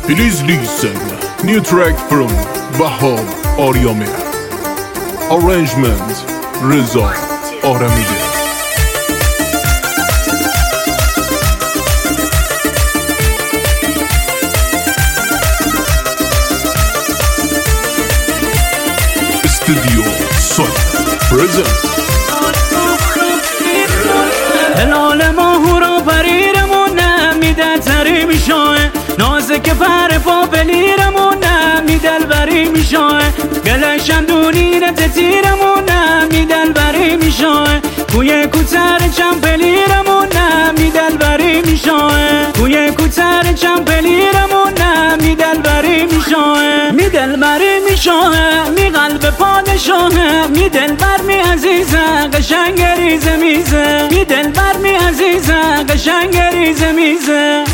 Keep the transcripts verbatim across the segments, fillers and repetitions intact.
Please listen. New track from Bahab Aryamir. Arrangement Reza Aramide. Studio Son Present. هلال ماه رو پریرمون نمیده تری میشه نازک فر پا بلیرمون نمیدل بری میشه گلشن دونیرت تیرمون نمیدل بری میشه کوی کوتر چم پلیرمون نمیدل بری میشه کوی کوتر چم پلیرمون نمیدل بری میشه میدل بری میشه می قلب پادشاه میدل بر می عزیزه قشنگ ریزه میزه میدل بر می عزیزه قشنگ ریزه میزه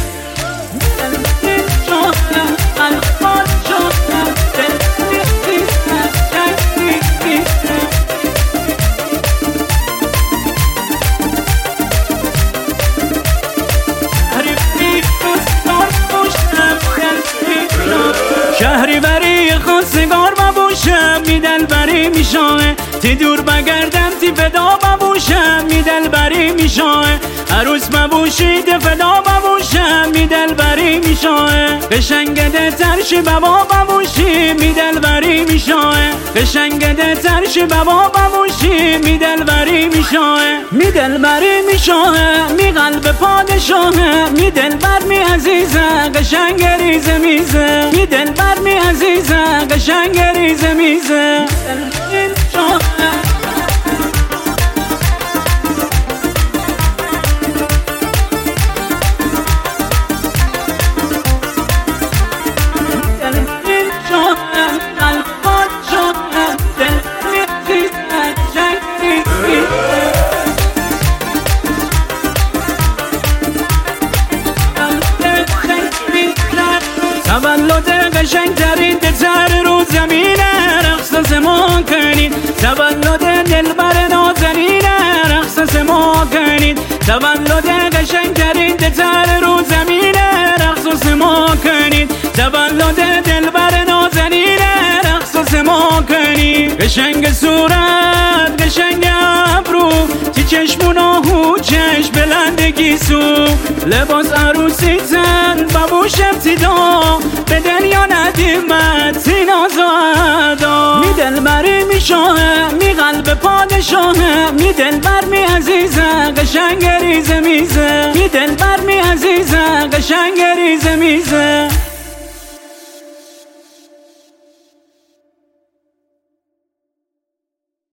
شهری بری خواستگار ببوشم میدل بری میشه تی دور بگردم تی فدا ببوشم میدل بری میشه عروس ببوشید فدا ببوشم میدل بری میشه قشنگده ترش بابا ببوشی میدل بری میشه قشنگده ترش بابا ببوشی میدل بری میشه میدل بری میشه می قلب پادشاه میدل بر می عزیزه قشنگ ریزه میزه میدل بر می عزیزه قشنگ ریزه میزه تولد قشنگ ترین دتر رو زمینه رقص ما کنید تولد دلبر نازنینه رقص ما کنید تولد قشنگ ترین دتر رو زمینه رقص ما کنید تولد دلبر نازنینه رقص ما کنید قشنگ صورت قشنگ ابرو تی چشمون آهو چشم بلندگی سو لباس عروسی تن ببوش ابتدا به دنیا ندیمت تی نازادا می دل بری میشه می قلب پادشاه می دل بر می عزیزه قشنگ ریزه میزه می دل بر می عزیزه قشنگ ریزه میزه